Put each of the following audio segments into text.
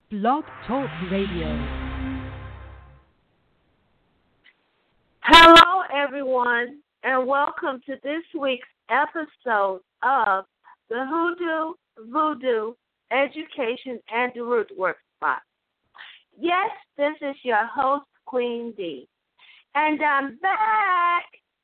Blog Talk Radio. Hello, everyone, and welcome to this week's episode of the Hoodoo Voodoo Education and the Root Work Spot. Yes, this is your host, Queen D, and I'm back.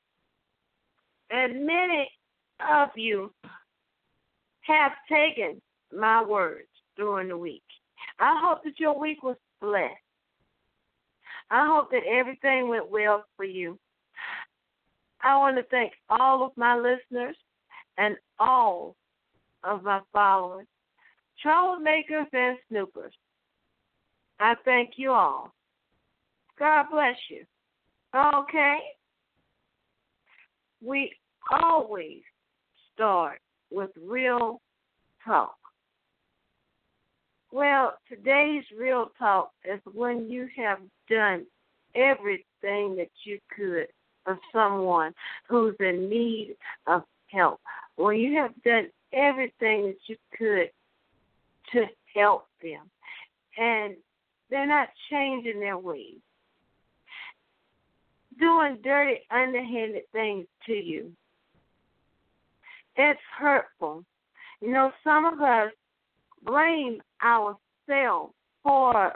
And many of you have taken my words during the week. I hope that your week was blessed. I hope that everything went well for you. I want to thank all of my listeners and all of my followers, troublemakers and snoopers. I thank you all. God bless you. Okay? We always start with real talk. Well, today's real talk is when you have done everything that you could for someone who's in need of help. When you have done everything that you could to help them, and they're not changing their ways, doing dirty, underhanded things to you. It's hurtful. You know, some of us blame ourselves for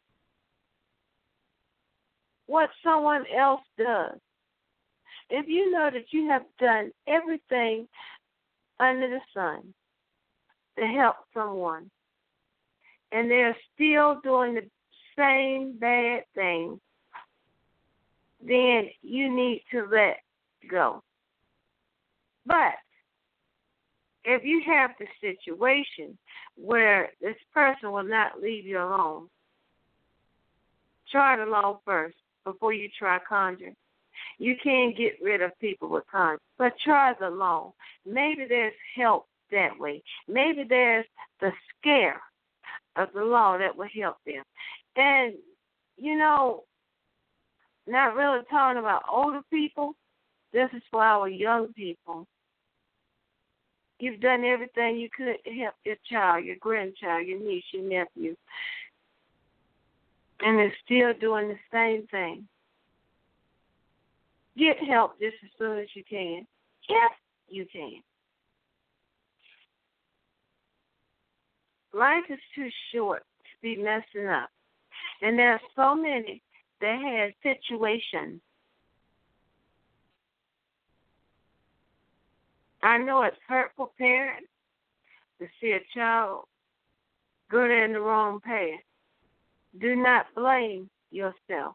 what someone else does. If you know that you have done everything under the sun to help someone, and they're still doing the same bad thing, then you need to let go. But if you have the situation where this person will not leave you alone, try the law first before you try conjuring. You can't get rid of people with conjuring, but try the law. Maybe there's help that way. Maybe there's the scare of the law that will help them. And, you know, not really talking about older people, this is for our young people. You've done everything you could to help your child, your grandchild, your niece, your nephew, and they're still doing the same thing. Get help just as soon as you can, if you can. Life is too short to be messing up, and there are so many that had situations. I know it's hurtful, parents, to see a child go down the wrong path. Do not blame yourself,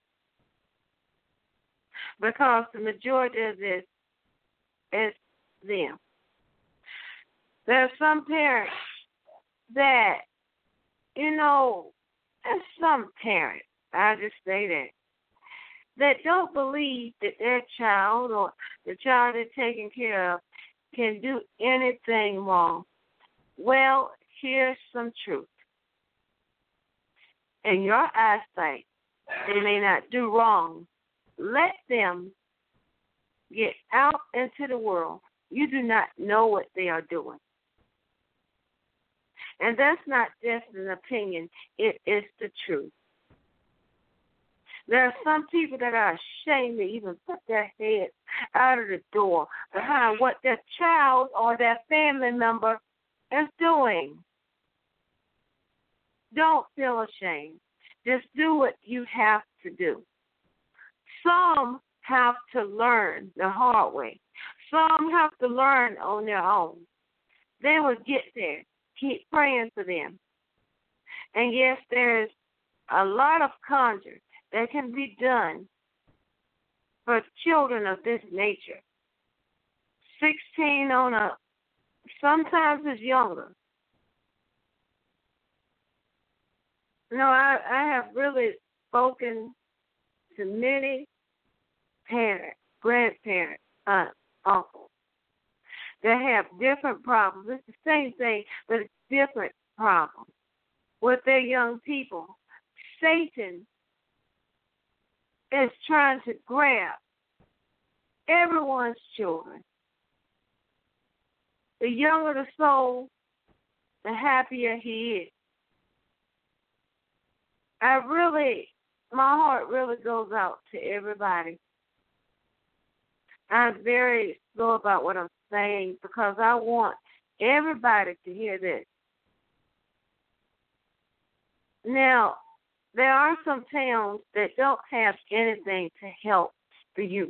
because the majority of this is them. There are some parents that, you know, and some parents, I'll just say that don't believe that their child or the child they're taking care of can do anything wrong. Well, here's some truth. In your eyesight, they may not do wrong. Let them get out into the world. You do not know what they are doing. And that's not just an opinion. It is the truth. There are some people that are ashamed to even put their head out of the door behind what their child or their family member is doing. Don't feel ashamed. Just do what you have to do. Some have to learn the hard way. Some have to learn on their own. They will get there. Keep praying for them. And yes, there's a lot of conjure that can be done for children of this nature. 16 on up. Sometimes it's younger. No, I have really spoken to many parents, grandparents, aunts, uncles that have different problems. It's the same thing, but it's different problems with their young people. Satan is trying to grab everyone's children. The younger the soul, the happier he is. My heart really goes out to everybody. I'm very slow about what I'm saying because I want everybody to hear this. Now, there are some towns that don't have anything to help the youth.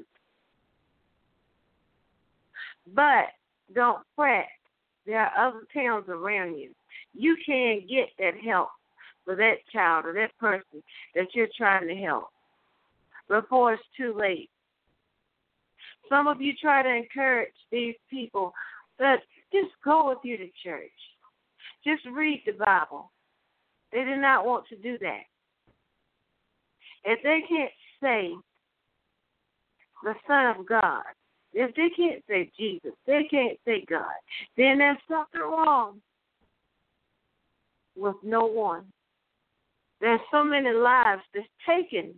But don't fret. There are other towns around you. You can get that help for that child or that person that you're trying to help before it's too late. Some of you try to encourage these people that just go with you to church. Just read the Bible. They do not want to do that. If they can't say the Son of God, if they can't say Jesus, they can't say God, then there's something wrong with no one. There's so many lives that's taken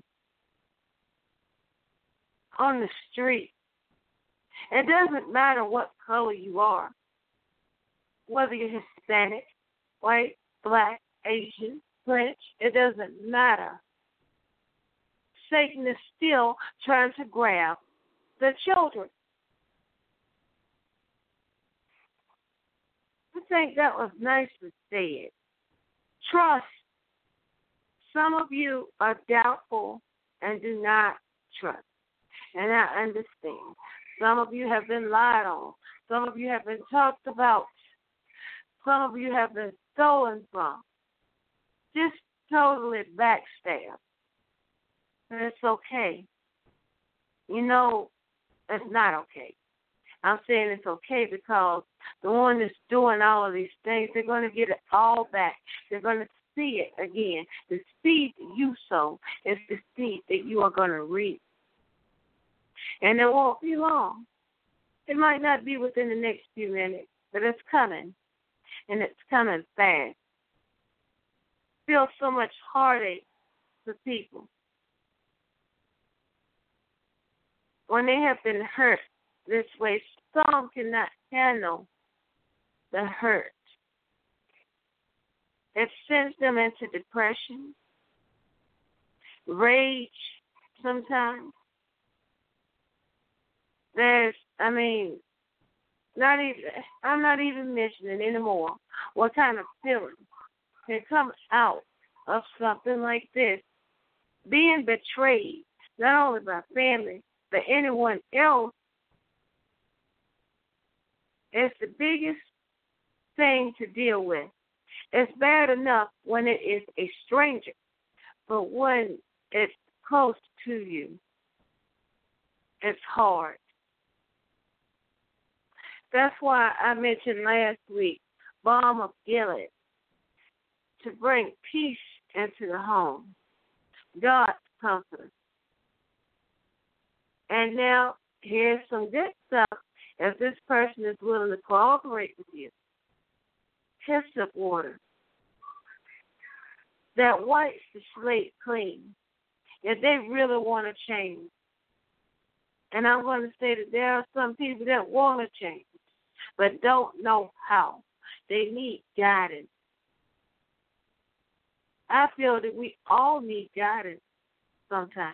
on the street. It doesn't matter what color you are, whether you're Hispanic, white, black, Asian, French, it doesn't matter. Satan is still trying to grab the children. I think that was nicely said. Trust. Some of you are doubtful and do not trust. And I understand. Some of you have been lied on. Some of you have been talked about. Some of you have been stolen from. Just totally backstabbed. And it's okay. You know, it's not okay. I'm saying it's okay because the one that's doing all of these things, they're going to get it all back. They're going to see it again. The seed that you sow is the seed that you are going to reap. And it won't be long. It might not be within the next few minutes, but it's coming. And it's coming fast. Feel so much heartache for people when they have been hurt this way. Some cannot handle the hurt. It sends them into depression, rage sometimes. I'm not even mentioning anymore what kind of feeling can come out of something like this. Being betrayed, not only by family, but anyone else, is the biggest thing to deal with. It's bad enough when it is a stranger, but when it's close to you, it's hard. That's why I mentioned last week, Balm of Gilead, to bring peace into the home, God's comfort. And now, here's some good stuff. If this person is willing to cooperate with you, hyssop water that wipes the slate clean, if they really want to change. And I'm going to say that there are some people that want to change, but don't know how. They need guidance. I feel that we all need guidance sometimes.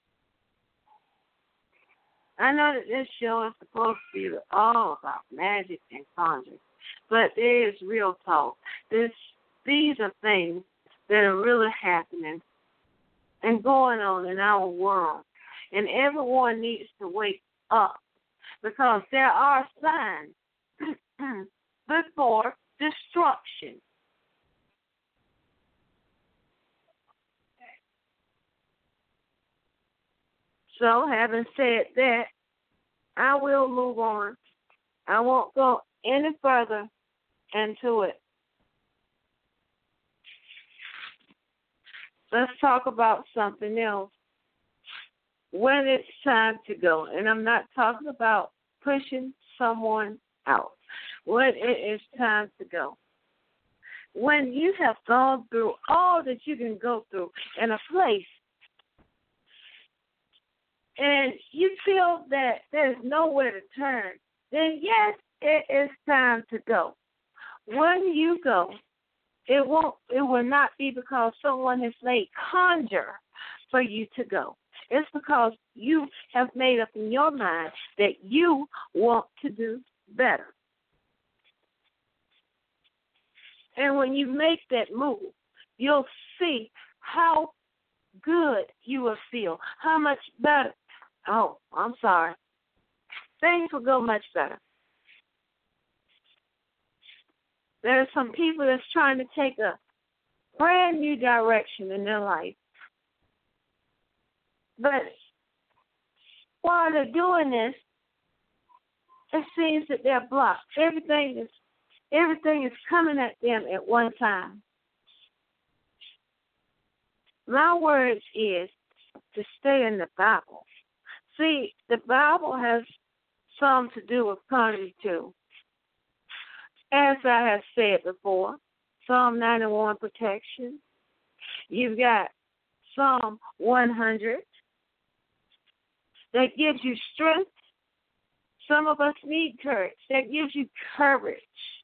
I know that this show is supposed to be all about magic and conjuring, but there is real talk. These are things that are really happening and going on in our world, and everyone needs to wake up because there are signs before destruction. So, having said that, I will move on. I won't go any further into it. Let's talk about something else. When it's time to go, and I'm not talking about pushing someone out. When it is time to go. When you have gone through all that you can go through in a place, and you feel that there's nowhere to turn, then yes, it is time to go. When you go, It will not be because someone has made conjure for you to go. It's because you have made up in your mind that you want to do better. And when you make that move, you'll see how good you will feel, how much better. Oh, I'm sorry. Things will go much better. There are some people that's trying to take a brand new direction in their life. But while they're doing this, it seems that they're blocked. Everything is coming at them at one time. My word is to stay in the Bible. See, the Bible has something to do with conjuring too. As I have said before, Psalm 91 protection. You've got Psalm 100 that gives you strength. Some of us need courage. That gives you courage.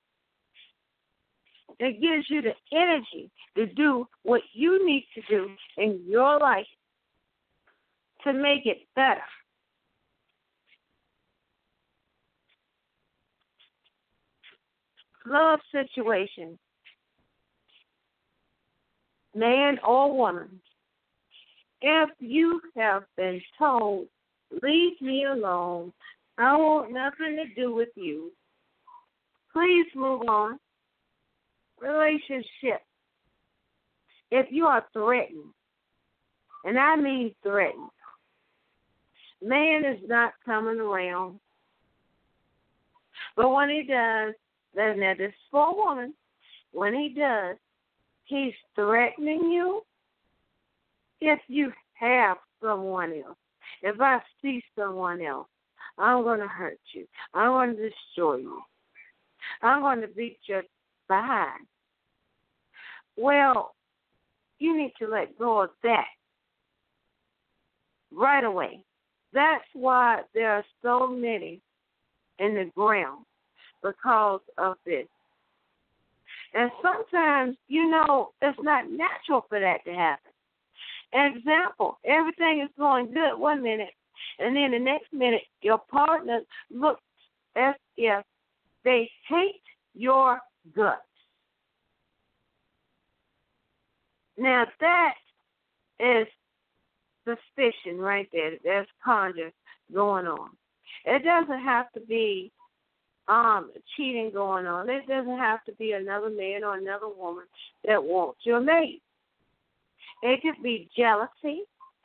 That gives you the energy to do what you need to do in your life to make it better. Love situation, man or woman, if you have been told, leave me alone, I want nothing to do with you, please move on. Relationship, if you are threatened, and I mean threatened, man is not coming around. But when he does, now this is for a woman, when he does, he's threatening you. If you have someone else, if I see someone else, I'm going to hurt you. I'm going to destroy you. I'm going to beat your behind. Well, you need to let go of that right away. That's why there are so many in the ground because of this. And sometimes, it's not natural for that to happen. An example, everything is going good one minute, and then the next minute your partner looks as if they hate your guts. Now that is suspicion right there. There's conjure going on. It doesn't have to be cheating going on. It doesn't have to be another man or another woman that wants your mate. It could be jealousy.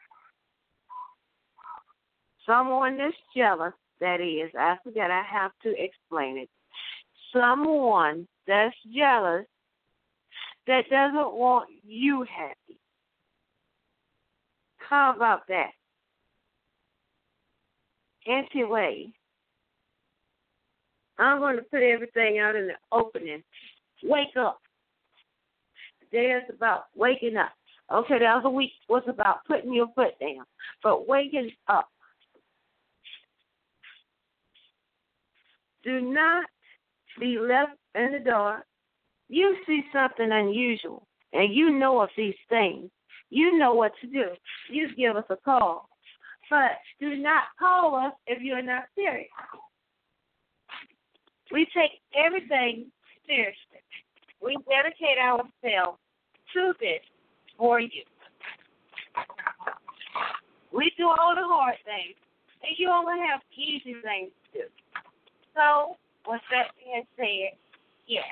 Someone that's jealous, that is. I forgot, I have to explain it. Someone that's jealous that doesn't want you happy. How about that? Anyway, I'm going to put everything out in the opening. Wake up. Today is about waking up. Okay, the other week was about putting your foot down, but waking up. Do not be left in the dark. You see something unusual, and you know of these things. You know what to do. You give us a call. But do not call us if you're not serious. We take everything seriously. We dedicate ourselves to this for you. We do all the hard things, and you only have easy things to do. So, with that being said, yes.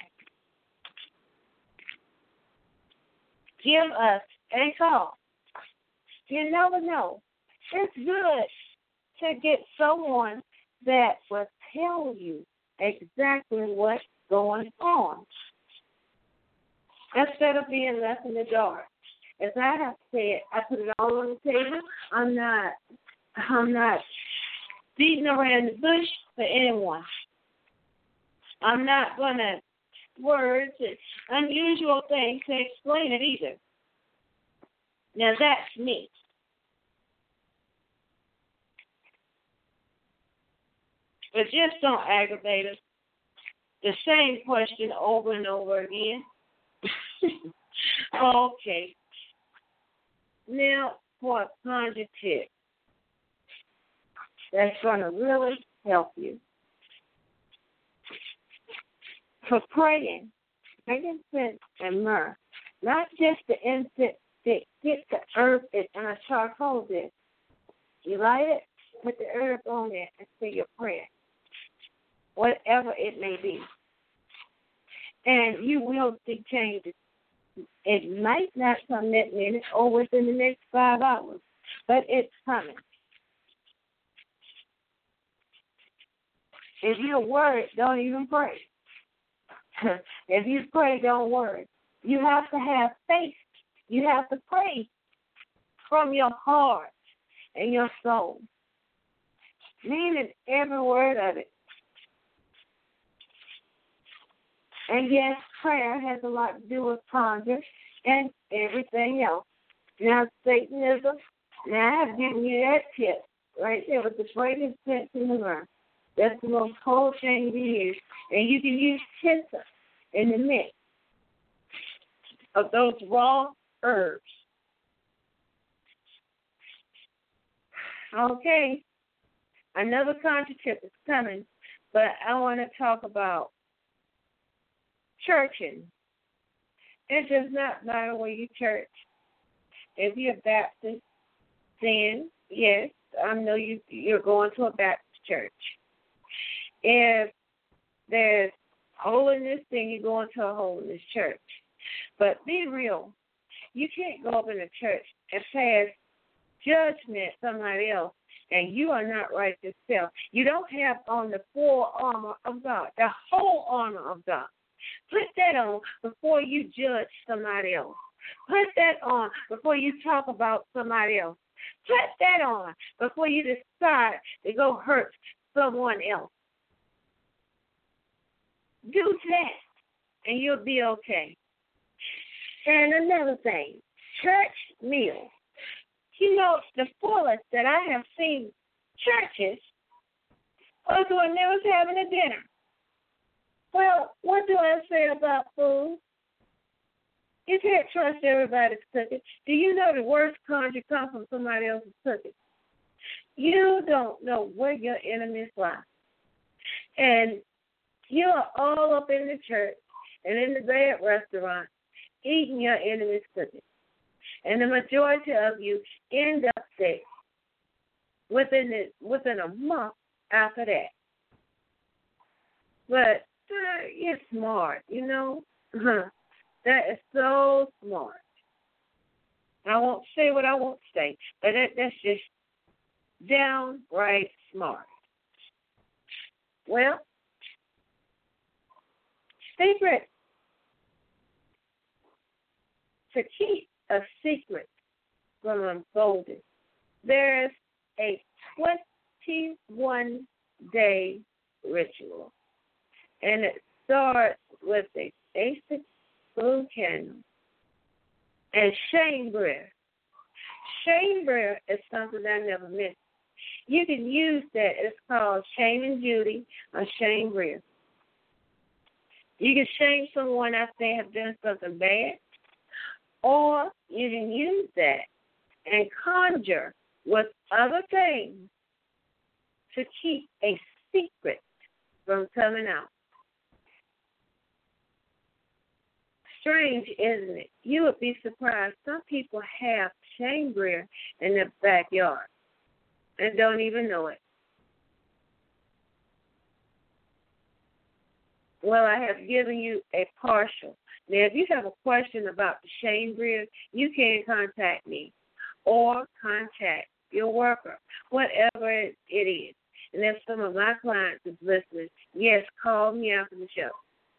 Give us a call. You never know. It's good to get someone that will tell you exactly what's going on instead of being left in the dark. As I have said, I put it all on the table. I'm not beating around the bush for anyone. I'm not going to words and unusual things to explain it either. Now that's me. But just don't aggravate us. The same question over and over again. Okay. Now for a conjure tip that's going to really help you. For praying, frankincense and myrrh, not just the incense stick, get the herb and a charcoal disc. You light it, put the herb on it, and say your prayer, whatever it may be. And you will see changes. It might not come that minute or within the next 5 hours, but it's coming. If you're worried, don't even pray. If you pray, don't worry. You have to have faith. You have to pray from your heart and your soul, meaning every word of it. And yes, prayer has a lot to do with conjure and everything else. Now, Satanism, now I have given you that tip right there with the greatest sense in the world. That's the most whole thing to use. And you can use tinsel in the mix of those raw herbs. Okay. Another conjure tip is coming, but I want to talk about churching. It does not matter where you church. If you're Baptist, then yes, I know you're going to a Baptist church. If there's holiness, then you're going to a holiness church. But be real. You can't go up in a church and pass judgment on somebody else, and you are not right yourself. You don't have on the full armor of God, the whole armor of God. Put that on before you judge somebody else. Put that on before you talk about somebody else. Put that on before you decide to go hurt someone else. Do that, and you'll be okay. And another thing, church meals. You know, the fullest that I have seen churches was when they was having a dinner. Well, what do I say about food? You can't trust everybody's cooking. Do you know the worst conjure comes from somebody else's cooking? You don't know where your enemies lie. And you are all up in the church and in the bad restaurant eating your enemy's cooking. And the majority of you end up sick within a month after that. But you're smart, you know. That is so smart. I won't say what I won't say, but that's just downright smart. Well, secret to keep a secret from unfolding. There's a 21-day ritual, and it starts with a basic blue candle and shame bread. Shame bread is something I never missed. You can use that. It's called Shame and Judy or shame bread. You can shame someone after they have done something bad, or you can use that and conjure with other things to keep a secret from coming out. Strange, isn't it? You would be surprised. Some people have shame bread in their backyard and don't even know it. Well, I have given you a partial. Now, if you have a question about the shame bread, you can contact me or contact your worker, whatever it is. And if some of my clients is listening, yes, call me after the show.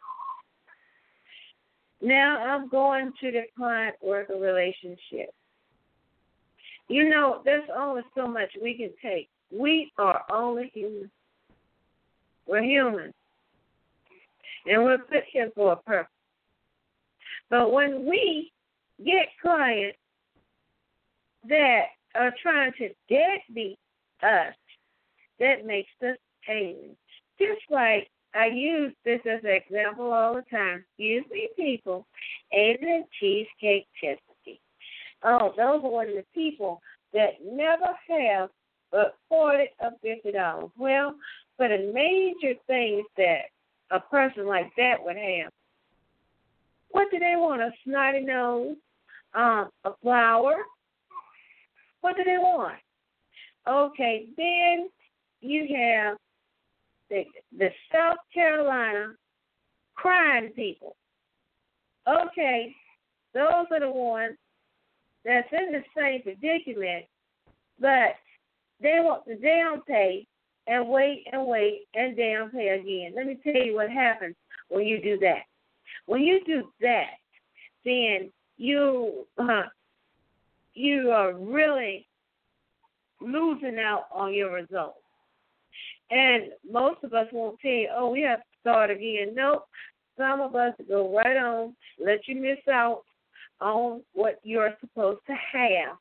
Now I'm going to the client-worker relationship. You know, there's only so much we can take. We are only human. We're human. And we're put here for a purpose. But when we get clients that are trying to deadbeat us, that makes us angry. Just like I use this as an example all the time. Excuse me, people. Aiden and Cheesecake Chesapeake. Oh, those are one of the people that never have but $40 or $50. Well, for the major things that a person like that would have, what do they want? A snotty nose? A flower? What do they want? Okay, then you have the South Carolina crying people. Okay, those are the ones that's in the same predicament, but they want to down pay and wait and down pay again. Let me tell you what happens when you do that. When you do that, then you are really losing out on your results. And most of us won't tell you, oh, we have to start again. Nope. Some of us go right on, let you miss out on what you're supposed to have.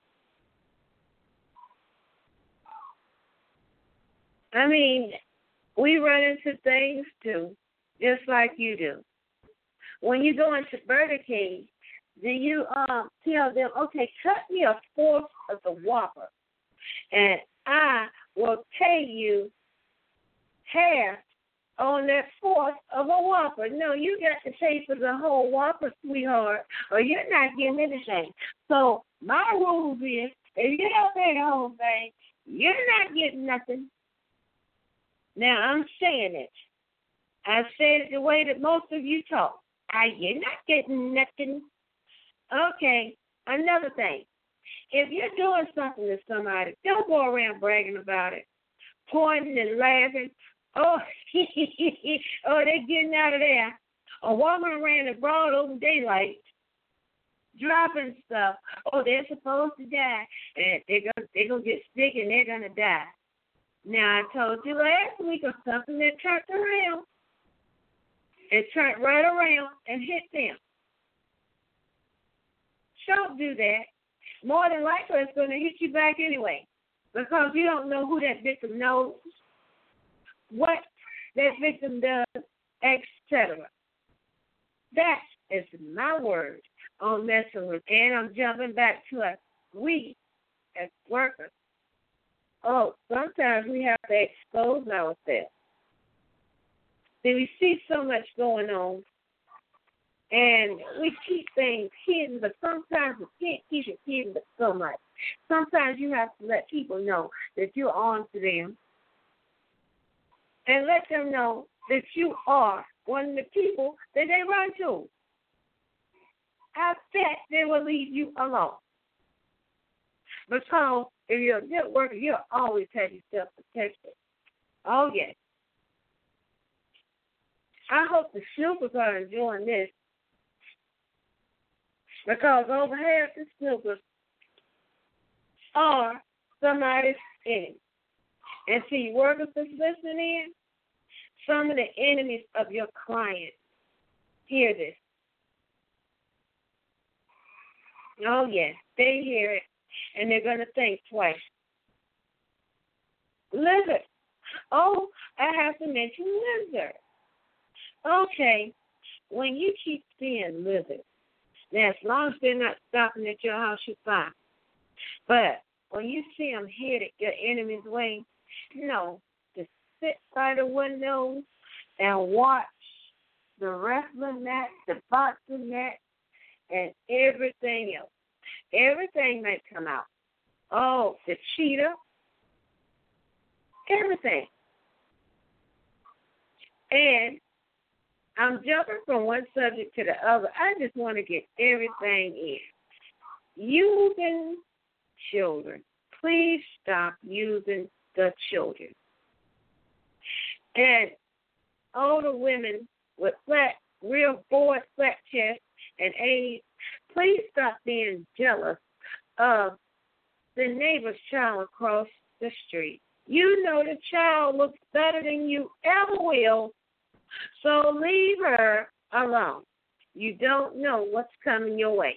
I mean, we run into things too, just like you do. When you go into Burger King, do you tell them, okay, cut me a fourth of the Whopper, and I will pay you half on that fourth of a Whopper? No, you got to pay for the whole Whopper, sweetheart, or you're not getting anything. So my rules is, if you don't pay the whole thing, you're not getting nothing. Now, I'm saying it. I said it the way that most of you talk. You're not getting nothing. Okay, another thing. If you're doing something to somebody, don't go around bragging about it, pointing and laughing. Oh, oh, they're getting out of there. Or walking around in broad open daylight, dropping stuff. Oh, they're supposed to die, and they're gonna get sick and they're gonna die. Now, I told you last week of something that turned around. It turned right around and hit them. Don't do that. More than likely, it's going to hit you back anyway, because you don't know who that victim knows, what that victim does, etc. That is my word on messing with. And I'm jumping back to us. We, as workers, sometimes we have to expose ourselves. See, we see so much going on, and we keep things hidden, but sometimes we can't keep it hidden but so much. Sometimes you have to let people know that you're on to them, and let them know that you are one of the people that they run to. I bet they will leave you alone. Because if you're a good worker, you'll always have yourself protected. Oh, yes. I hope the Snoopers are enjoying this, because over half the Snoopers are somebody's enemy. And see, workers that's listening in, some of the enemies of your clients hear this. Oh, yes, they hear it, and they're going to think twice. Lizard. Oh, I have to mention lizard. Okay, when you keep seeing lizards, now as long as they're not stopping at your house, you're fine. But when you see them headed your enemy's way, just sit by the window and watch the wrestling match, the boxing match, and everything else. Everything may come out. Oh, the cheetah, everything. And I'm jumping from one subject to the other. I just want to get everything in. Using children. Please stop using the children. And older women with real bored flat chests and AIDS, please stop being jealous of the neighbor's child across the street. You know the child looks better than you ever will, so leave her alone. You don't know what's coming your way.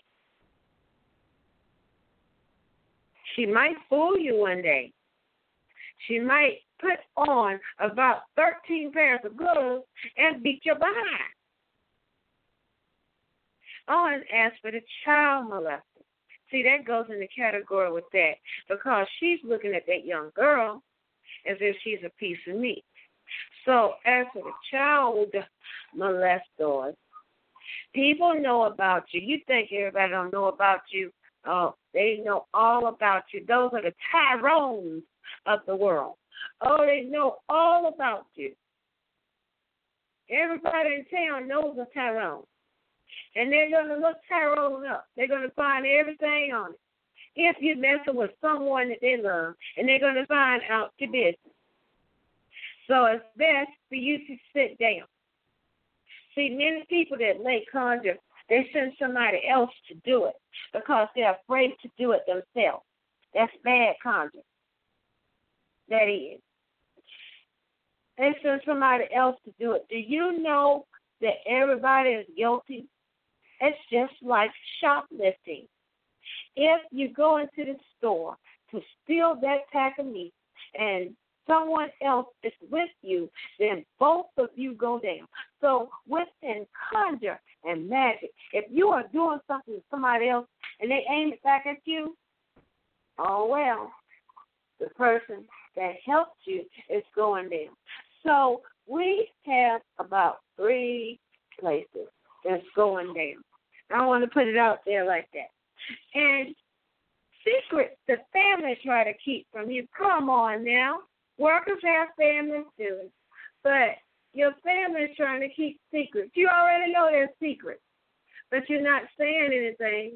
She might fool you one day. She might put on about 13 pairs of gloves and beat your behind. Oh, and as for the child molester, see, that goes in the category with that because she's looking at that young girl as if she's a piece of meat. So as for the child molesters, people know about you. You think everybody don't know about you. Oh, they know all about you. Those are the Tyrones of the world. Oh, they know all about you. Everybody in town knows a Tyrone. And they're going to look Tyrone up. They're going to find everything on it. If you're messing with someone that they love, and they're going to find out your business. So it's best for you to sit down. See, many people that lay conjure, they send somebody else to do it because they're afraid to do it themselves. That's bad conjure. That is. They send somebody else to do it. Do you know that everybody is guilty? It's just like shoplifting. If you go into the store to steal that pack of meat and someone else is with you, then both of you go down. So within conjure and magic, if you are doing something to somebody else and they aim it back at you, oh well, the person that helped you is going down. So we have about 3 places that's going down. I want to put it out there like that. And secrets the family try to keep from you. Come on now. Workers have families too. But your family is trying to keep secrets. You already know they're secrets, but you're not saying anything.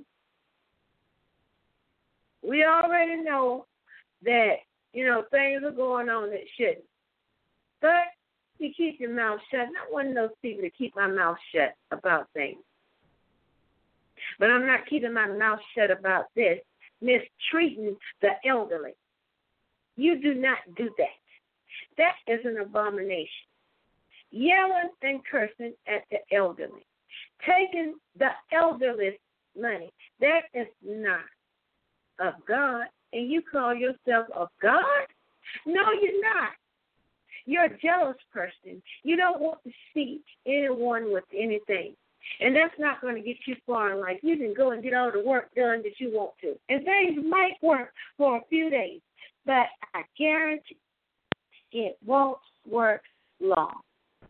We already know that, things are going on that shouldn't. But you keep your mouth shut. Not one of those people that keep my mouth shut about things. But I'm not keeping my mouth shut about this, mistreating the elderly. You do not do that. That is an abomination. Yelling and cursing at the elderly. Taking the elderly's money. That is not of God. And you call yourself of God? No, you're not. You're a jealous person. You don't want to see anyone with anything. And that's not going to get you far in life. You can go and get all the work done that you want to. And things might work for a few days, but I guarantee it won't work long.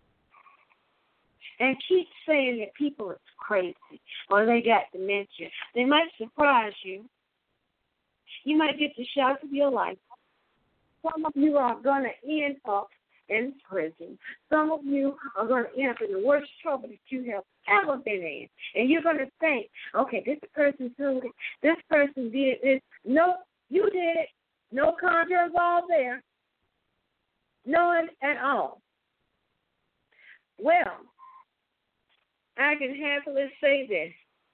And keep saying that people are crazy or they got dementia. They might surprise you. You might get the shock of your life. Some of you are going to end up in prison. Some of you are going to end up in the worst trouble that you have ever been in. And you're going to think, okay, this person told it. This person did this. No, you did it. No conjure involved there. None at all. Well, I can happily say this.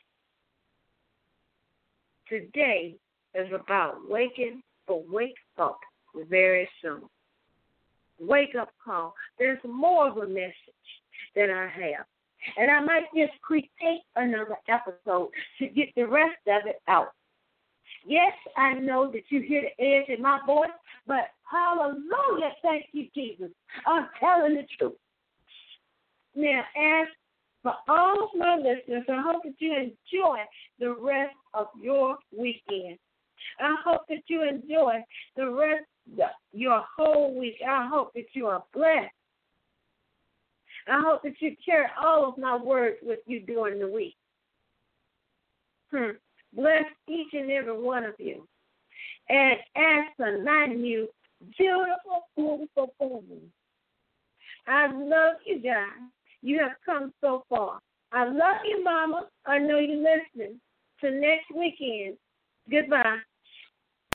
Today is about waking, but wake up very soon. Wake up call. There's more of a message that I have. And I might just create another episode to get the rest of it out. Yes, I know that you hear the edge in my voice, but hallelujah, thank you, Jesus. I'm telling the truth. Now, as for all of my listeners, I hope that you enjoy the rest of your weekend. I hope that you enjoy the rest of your whole week. I hope that you are blessed. I hope that you carry all of my words with you during the week. Bless each and every one of you. And as for you, beautiful, beautiful family, I love you guys. You have come so far. I love you, Mama. I know you're listening. Till next weekend. Goodbye.